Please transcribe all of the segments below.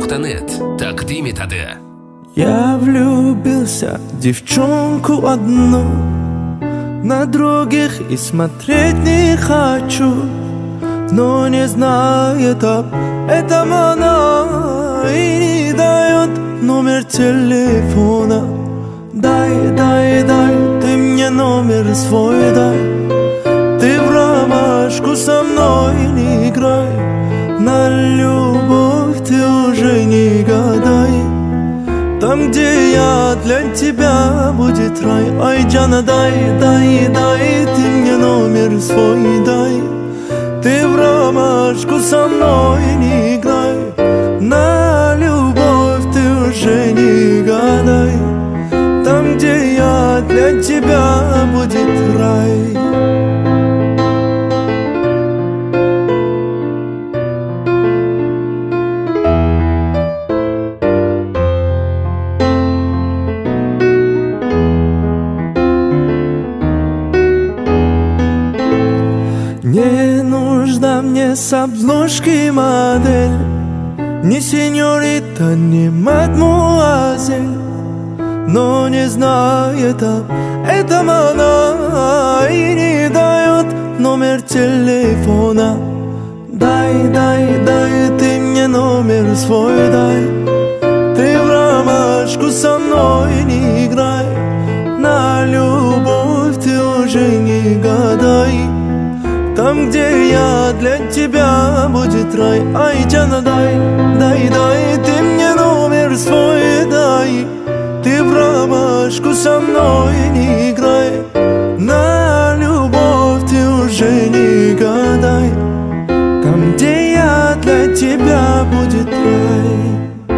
.net. Тaqdim etadi. Я влюбился в девчонку одну, на других и смотреть не хочу, но не знает об этом она и не дает номер телефона. Дай, ты мне номер свой дай. Ты в ромашку со мной не играй, на любовь ты уже не гадай. Там, где я, для тебя будет рай. Ай, Джана, дай, ты мне номер свой дай. Ты в ромашку со мной не играй, на любовь ты уже не гадай. Там, где я, для тебя будет рай. Не нужна мне с обложки модель, ни сеньорита, ни мадмуазель, но не знает об этом она и не дает номер телефона. Дай, ты мне номер свой дай. Ты в ромашку со мной не играй, на любовь ты уже не гадай. Там, где я, для тебя будет рай. Ай, Джана, дай, ты мне номер свой дай. Ты в ромашку со мной не играй, на любовь ты уже не гадай. Там, где я, для тебя будет рай.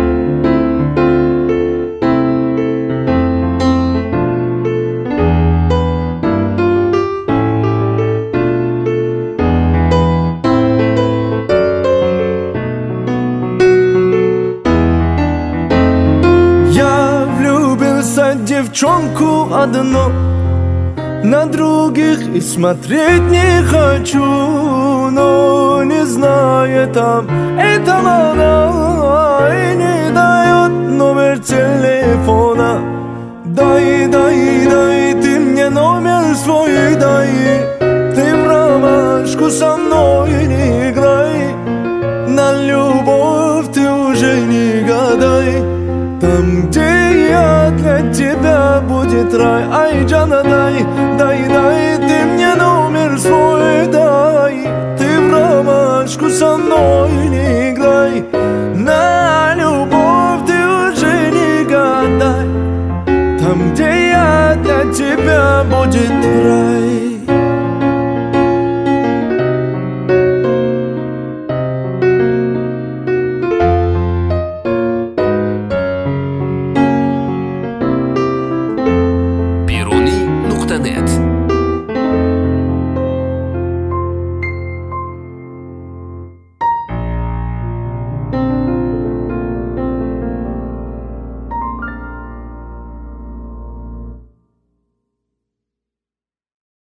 Девчонку одну, на других и смотреть не хочу, но не знает об этом она и не дает номер телефона. Дай, ты мне номер свой дай. Ты в ромашку со мной не играй, на любовь ты уже не гадай. Там, где я, для тебя будет рай. Ай, Джана, дай, ты мне номер свой дай. Ты в ромашку со мной не играй, на любовь ты уже не гадай. Там, где я, для тебя будет рай.